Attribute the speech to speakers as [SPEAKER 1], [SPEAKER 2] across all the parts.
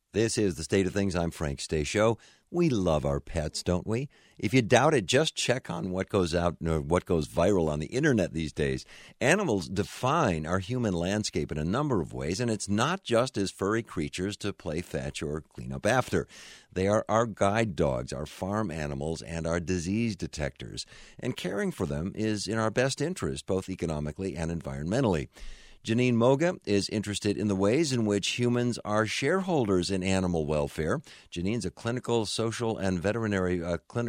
[SPEAKER 1] This is The State of Things. I'm Frank Stasio. We love our pets, don't we? If you doubt it, just check on what goes out or what goes viral on the internet these days. Animals define our human landscape in a number of ways, and it's not just as furry creatures to play fetch or clean up after. They are our guide dogs, our farm animals, and our disease detectors. And caring for them is in our best interest, both economically and environmentally. Janine Moga is interested in the ways in which humans are shareholders in animal welfare. Janine's a clinical, social, and veterinary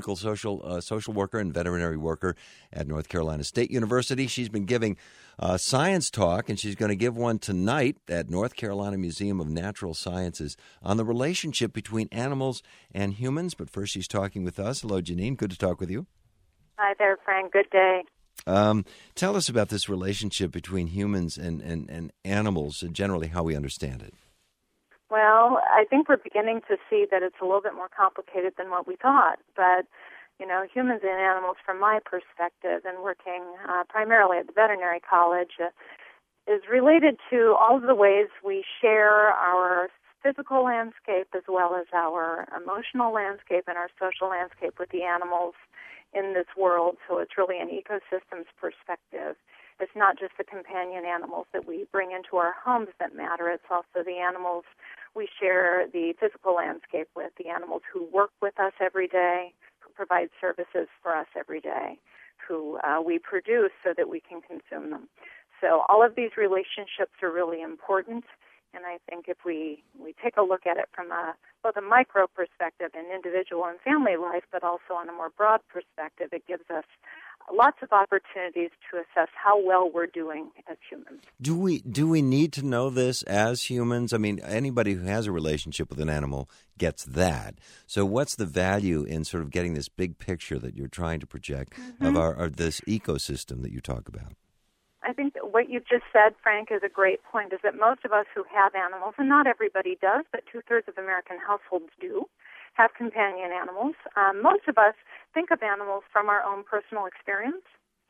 [SPEAKER 1] social worker and veterinary worker at North Carolina State University. She's been giving a science talk, and she's going to give one tonight at North Carolina Museum of Natural Sciences on the relationship between animals and humans. But first, she's talking with us. Hello, Janine. Good to talk with you.
[SPEAKER 2] Hi there, Frank. Good day.
[SPEAKER 1] Tell us about this relationship between humans and animals, and generally how we understand it.
[SPEAKER 2] Well, I think we're beginning to see that it's a little bit more complicated than what we thought. But, humans and animals, from my perspective, and working primarily at the veterinary college, is related to all of the ways we share our physical landscape as well as our emotional landscape and our social landscape with the animals in this world. So it's really an ecosystems perspective. It's not just the companion animals that we bring into our homes that matter. It's also the animals we share the physical landscape with, the animals who work with us every day, who provide services for us every day, who we produce so that we can consume them. So all of these relationships are really important. And I think if we take a look at it from both a micro perspective in individual and family life, but also on a more broad perspective, it gives us lots of opportunities to assess how well we're doing as humans.
[SPEAKER 1] Do we need to know this as humans? I mean, anybody who has a relationship with an animal gets that. So what's the value in sort of getting this big picture that you're trying to project of this ecosystem that you talk about?
[SPEAKER 2] I think that what you've just said, Frank, is a great point, is that most of us who have animals, and not everybody does, but 2/3 of American households do, have companion animals. Most of us think of animals from our own personal experience,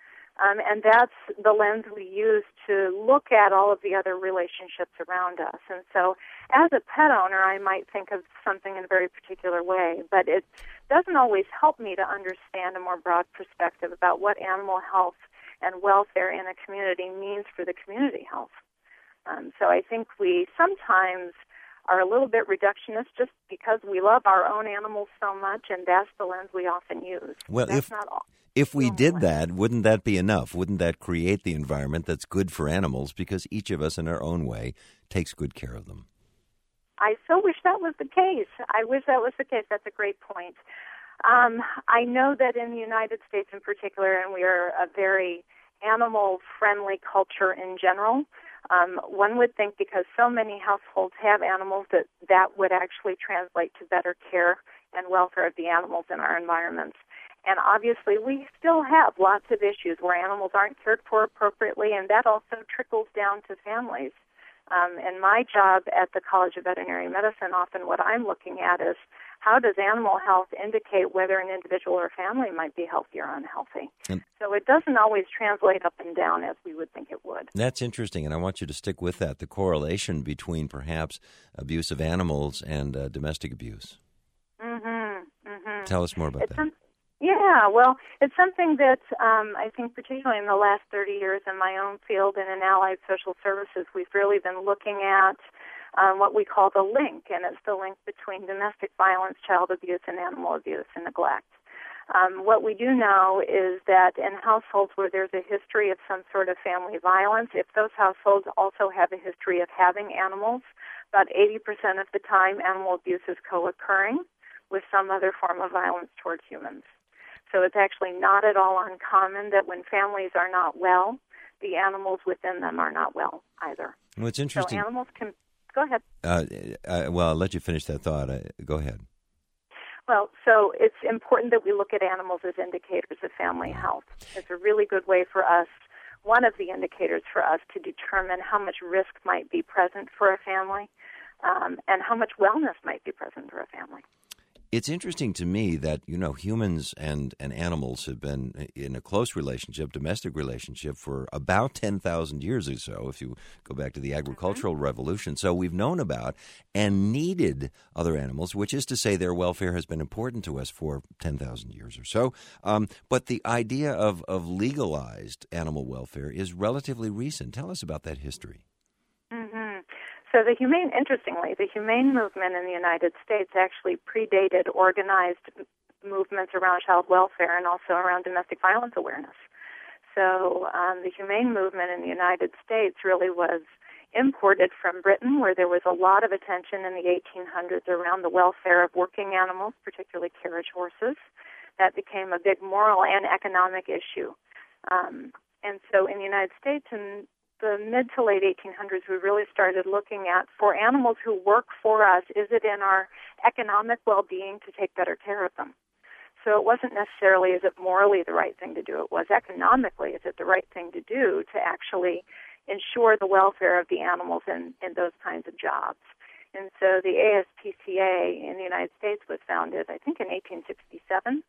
[SPEAKER 2] and that's the lens we use to look at all of the other relationships around us. And so as a pet owner, I might think of something in a very particular way, but it doesn't always help me to understand a more broad perspective about what animal health and welfare in a community means for the community health. So I think we sometimes are a little bit reductionist just because we love our own animals so much, and that's the lens we often use.
[SPEAKER 1] Well, if we did that, wouldn't that be enough? Wouldn't that create the environment that's good for animals because each of us in our own way takes good care of them?
[SPEAKER 2] I so wish that was the case. I wish that was the case. That's a great point. I know that in the United States in particular, and we are a very animal-friendly culture in general, one would think because so many households have animals that would actually translate to better care and welfare of the animals in our environments. And obviously we still have lots of issues where animals aren't cared for appropriately, and that also trickles down to families. In my job at the College of Veterinary Medicine, often what I'm looking at is how does animal health indicate whether an individual or family might be healthy or unhealthy? So it doesn't always translate up and down as we would think it would.
[SPEAKER 1] That's interesting, and I want you to stick with that, the correlation between perhaps abuse of animals and domestic abuse. Tell us more about that.
[SPEAKER 2] Yeah, well, it's something that I think particularly in the last 30 years in my own field and in allied social services, we've really been looking at what we call the link, and it's the link between domestic violence, child abuse, and animal abuse and neglect. What we do know is that in households where there's a history of some sort of family violence, if those households also have a history of having animals, about 80% of the time animal abuse is co-occurring with some other form of violence towards humans. So it's actually not at all uncommon that when families are not well, the animals within them are not well either.
[SPEAKER 1] Well, it's interesting.
[SPEAKER 2] So animals can... Go ahead.
[SPEAKER 1] Well, I'll let you finish that thought. Go ahead.
[SPEAKER 2] Well, so it's important that we look at animals as indicators of family health. It's a really good way for us, one of the indicators for us to determine how much risk might be present for a family and how much wellness might be present for a family.
[SPEAKER 1] It's interesting to me that, humans and animals have been in a close relationship, domestic relationship, for about 10,000 years or so, if you go back to the agricultural revolution. So we've known about and needed other animals, which is to say their welfare has been important to us for 10,000 years or so. But the idea of legalized animal welfare is relatively recent. Tell us about that history.
[SPEAKER 2] So interestingly, the humane movement in the United States actually predated organized movements around child welfare and also around domestic violence awareness. So the humane movement in the United States really was imported from Britain, where there was a lot of attention in the 1800s around the welfare of working animals, particularly carriage horses. That became a big moral and economic issue. And so in the United States, in the mid to late 1800s, we really started looking at, for animals who work for us, is it in our economic well-being to take better care of them? So it wasn't necessarily, is it morally the right thing to do? It was economically, is it the right thing to do to actually ensure the welfare of the animals in those kinds of jobs? And so the ASPCA in the United States was founded, I think, in 1867.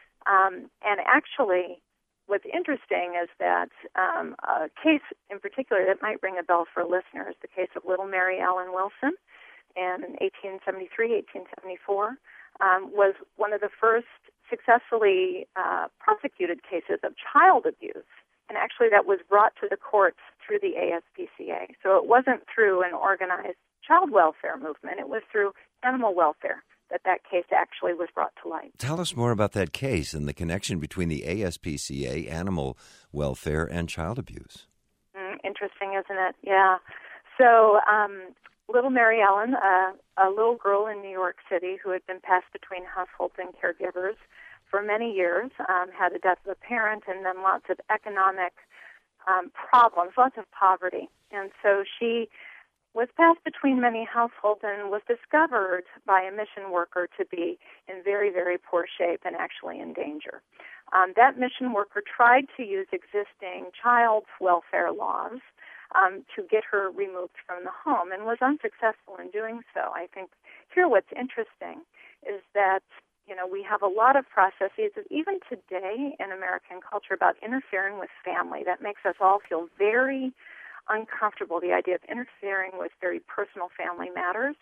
[SPEAKER 2] And actually, what's interesting is that a case in particular that might ring a bell for listeners, the case of Little Mary Ellen Wilson in 1873, 1874, was one of the first successfully prosecuted cases of child abuse. And actually that was brought to the courts through the ASPCA. So it wasn't through an organized child welfare movement. It was through animal welfare that case actually was brought to light.
[SPEAKER 1] Tell us more about that case and the connection between the ASPCA, animal welfare, and child abuse.
[SPEAKER 2] Interesting, isn't it? Yeah. So Little Mary Ellen, a little girl in New York City who had been passed between households and caregivers for many years, had the death of a parent and then lots of economic problems, lots of poverty. And so she was passed between many households and was discovered by a mission worker to be in very, very poor shape and actually in danger. That mission worker tried to use existing child welfare laws to get her removed from the home and was unsuccessful in doing so. I think here what's interesting is that, we have a lot of processes, even today in American culture, about interfering with family. That makes us all feel very uncomfortable, the idea of interfering with very personal family matters.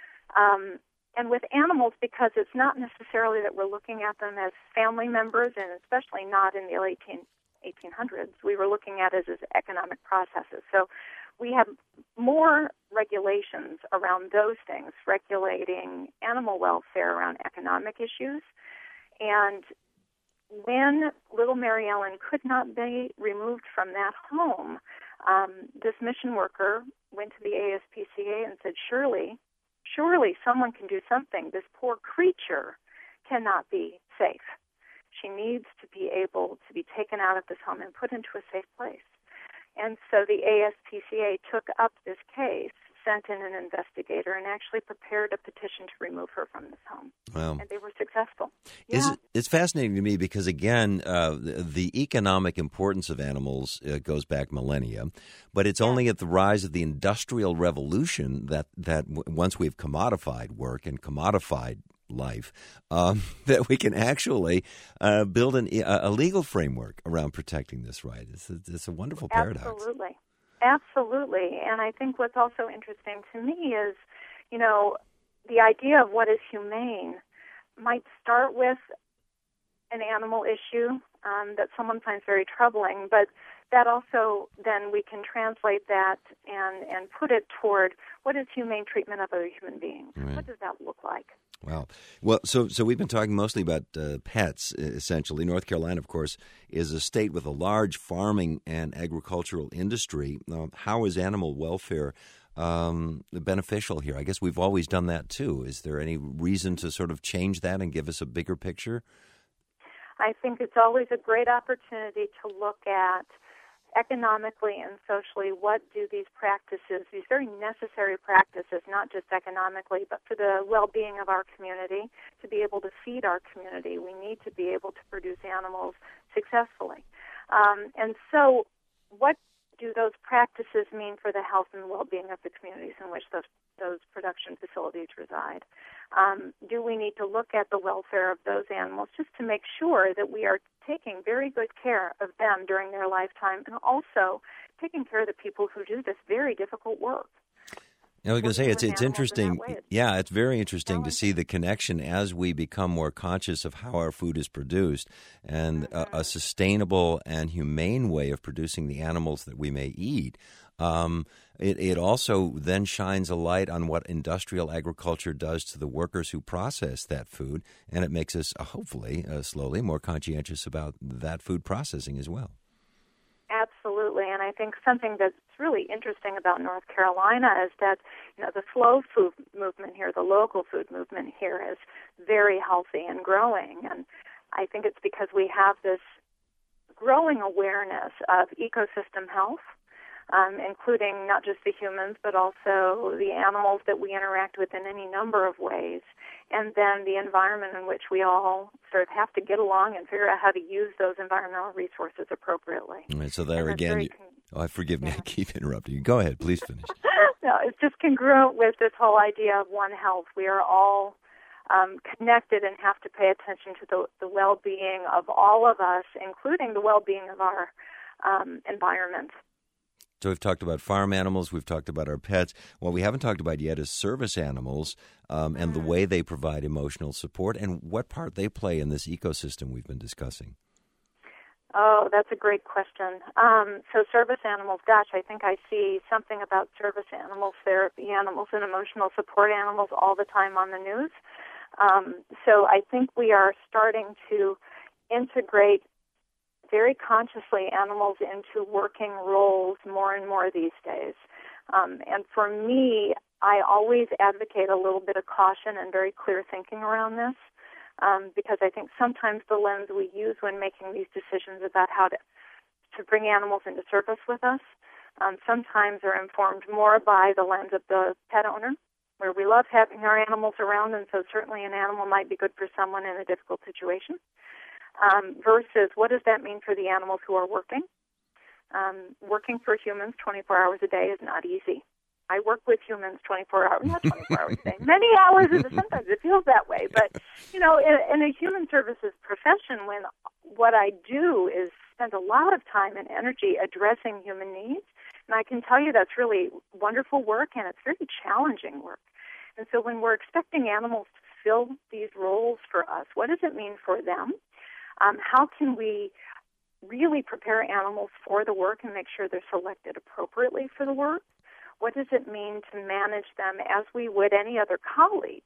[SPEAKER 2] And with animals, because it's not necessarily that we're looking at them as family members, and especially not in the late 1800s, we were looking at it as economic processes. So we have more regulations around those things, regulating animal welfare around economic issues. And when Little Mary Ellen could not be removed from that home, this mission worker went to the ASPCA and said, surely someone can do something. This poor creature cannot be safe. She needs to be able to be taken out of this home and put into a safe place. And so the ASPCA took up this case, sent in an investigator, and actually prepared a petition to remove her from this home.
[SPEAKER 1] Wow.
[SPEAKER 2] And they were successful. Yeah.
[SPEAKER 1] It's fascinating to me because, again, the economic importance of animals goes back millennia, but it's only at the rise of the Industrial Revolution that once we've commodified work and commodified life, that we can actually build a legal framework around protecting this right. It's a wonderful paradox.
[SPEAKER 2] Absolutely. And I think what's also interesting to me is, the idea of what is humane might start with an animal issue that someone finds very troubling, but that also then we can translate that and put it toward what is humane treatment of other human beings. Right. What does that look like?
[SPEAKER 1] Wow. Well, so we've been talking mostly about pets, essentially. North Carolina, of course, is a state with a large farming and agricultural industry. How is animal welfare beneficial here? I guess we've always done that, too. Is there any reason to sort of change that and give us a bigger picture?
[SPEAKER 2] I think it's always a great opportunity to look at economically and socially, what do these practices, these very necessary practices, not just economically, but for the well-being of our community, to be able to feed our community, we need to be able to produce animals successfully. And so what do those practices mean for the health and well-being of the communities in which those those production facilities reside? Do we need to look at the welfare of those animals just to make sure that we are taking very good care of them during their lifetime, and also taking care of the people who do this very difficult work?
[SPEAKER 1] I was going to say, it's interesting. Yeah, it's very interesting to see the connection as we become more conscious of how our food is produced, and a sustainable and humane way of producing the animals that we may eat. It also then shines a light on what industrial agriculture does to the workers who process that food, and it makes us, hopefully, slowly more conscientious about that food processing as well.
[SPEAKER 2] Absolutely, and I think something that's really interesting about North Carolina is that, the slow food movement here, the local food movement here, is very healthy and growing, and I think it's because we have this growing awareness of ecosystem health, including not just the humans, but also the animals that we interact with in any number of ways, and then the environment in which we all sort of have to get along and figure out how to use those environmental resources appropriately.
[SPEAKER 1] Right, so there again, forgive me, I keep interrupting you. Go ahead, please finish.
[SPEAKER 2] No, it's just congruent with this whole idea of One Health. We are all connected and have to pay attention to the well-being of all of us, including the well-being of our environment.
[SPEAKER 1] So we've talked about farm animals, we've talked about our pets. What we haven't talked about yet is service animals and the way they provide emotional support and what part they play in this ecosystem we've been discussing.
[SPEAKER 2] Oh, that's a great question. So service animals, gosh, I think I see something about service animals, therapy animals, and emotional support animals all the time on the news. So I think we are starting to integrate very consciously animals into working roles more and more these days. And for me, I always advocate a little bit of caution and very clear thinking around this, because I think sometimes the lens we use when making these decisions about how to bring animals into service with us sometimes are informed more by the lens of the pet owner, where we love having our animals around, and so certainly an animal might be good for someone in a difficult situation. Versus what does that mean for the animals who are working? Working for humans 24 hours a day is not easy. I work with humans 24 hours, not 24 hours a day, many hours, and sometimes it feels that way. But, in a human services profession, when what I do is spend a lot of time and energy addressing human needs, and I can tell you that's really wonderful work, and it's very challenging work. And so when we're expecting animals to fill these roles for us, what does it mean for them? How can we really prepare animals for the work and make sure they're selected appropriately for the work? What does it mean to manage them as we would any other colleague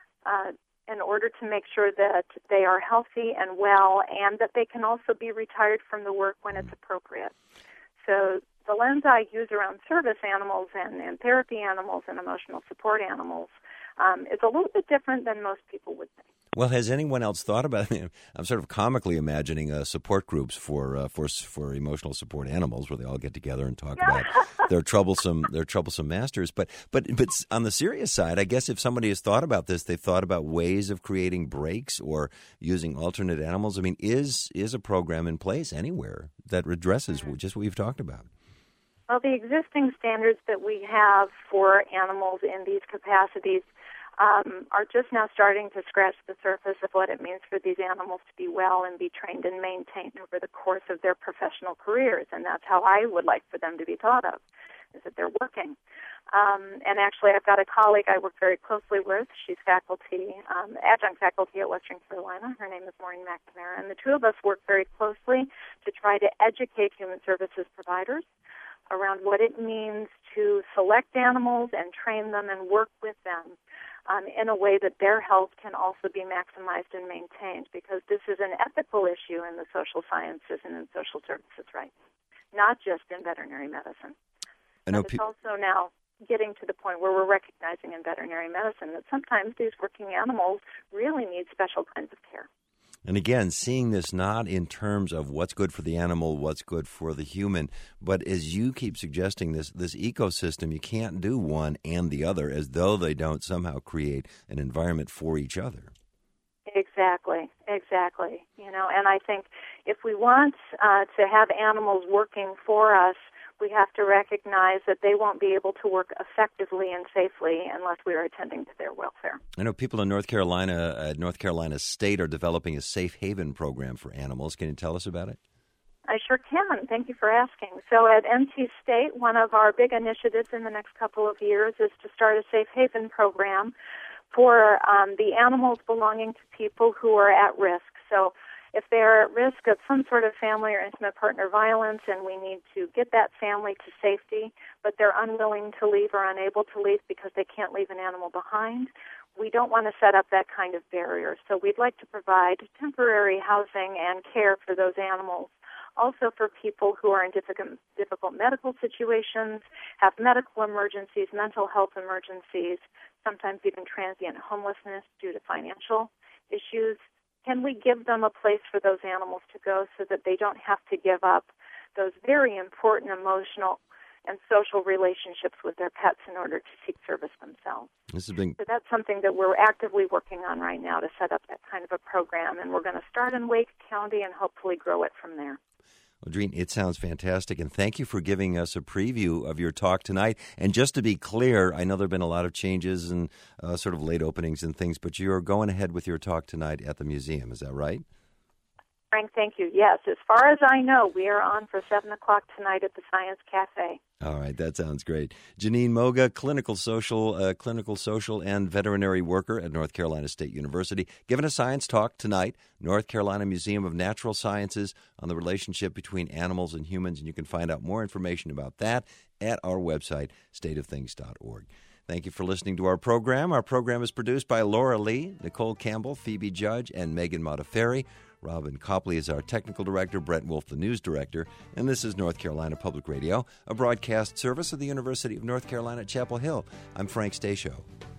[SPEAKER 2] in order to make sure that they are healthy and well, and that they can also be retired from the work when it's appropriate? So the lens I use around service animals and therapy animals and emotional support animals is a little bit different than most people would think.
[SPEAKER 1] Well, has anyone else thought about it? I'm sort of comically imagining support groups for emotional support animals, where they all get together and talk about their troublesome masters. But on the serious side, I guess if somebody has thought about this, they've thought about ways of creating breaks or using alternate animals. I mean, is a program in place anywhere that addresses just what we've talked about?
[SPEAKER 2] Well, the existing standards that we have for animals in these capacities are just now starting to scratch the surface of what it means for these animals to be well and be trained and maintained over the course of their professional careers. And that's how I would like for them to be thought of, is that they're working. And actually, I've got a colleague I work very closely with. She's faculty, adjunct faculty at Western Carolina. Her name is Maureen McNamara. And the two of us work very closely to try to educate human services providers around what it means to select animals and train them and work with them in a way that their health can also be maximized and maintained, because this is an ethical issue in the social sciences and in social services, right? Not just in veterinary medicine. But it's also now getting to the point where we're recognizing in veterinary medicine that sometimes these working animals really need special kinds of care.
[SPEAKER 1] And again, seeing this not in terms of what's good for the animal, what's good for the human, but as you keep suggesting, this ecosystem, you can't do one and the other as though they don't somehow create an environment for each other.
[SPEAKER 2] Exactly. And I think if we want to have animals working for us, we have to recognize that they won't be able to work effectively and safely unless we are attending to their welfare.
[SPEAKER 1] I know people in North Carolina, North Carolina State, are developing a safe haven program for animals. Can you tell us about it?
[SPEAKER 2] I sure can. Thank you for asking. So at NC State, one of our big initiatives in the next couple of years is to start a safe haven program for the animals belonging to people who are at risk. So if they're at risk of some sort of family or intimate partner violence and we need to get that family to safety, but they're unwilling to leave or unable to leave because they can't leave an animal behind, we don't want to set up that kind of barrier. So we'd like to provide temporary housing and care for those animals. Also for people who are in difficult medical situations, have medical emergencies, mental health emergencies, sometimes even transient homelessness due to financial issues. Can we give them a place for those animals to go so that they don't have to give up those very important emotional and social relationships with their pets in order to seek service themselves? So that's something that we're actively working on right now to set up that kind of a program, and we're going to start in Wake County and hopefully grow it from there.
[SPEAKER 1] Well, Dreen, it sounds fantastic, and thank you for giving us a preview of your talk tonight. And just to be clear, I know there have been a lot of changes and sort of late openings and things, but you're going ahead with your talk tonight at the museum. Is that right?
[SPEAKER 2] Frank, thank you. Yes, as far as I know, we are on for 7 o'clock tonight at the Science Cafe.
[SPEAKER 1] All right, that sounds great. Janine Moga, clinical social and veterinary worker at North Carolina State University, giving a science talk tonight, North Carolina Museum of Natural Sciences, on the relationship between animals and humans, and you can find out more information about that at our website, stateofthings.org. Thank you for listening to our program. Our program is produced by Laura Lee, Nicole Campbell, Phoebe Judge, and Megan Modafferi. Robin Copley is our technical director, Brett Wolf, the news director, and this is North Carolina Public Radio, a broadcast service of the University of North Carolina at Chapel Hill. I'm Frank Stasio.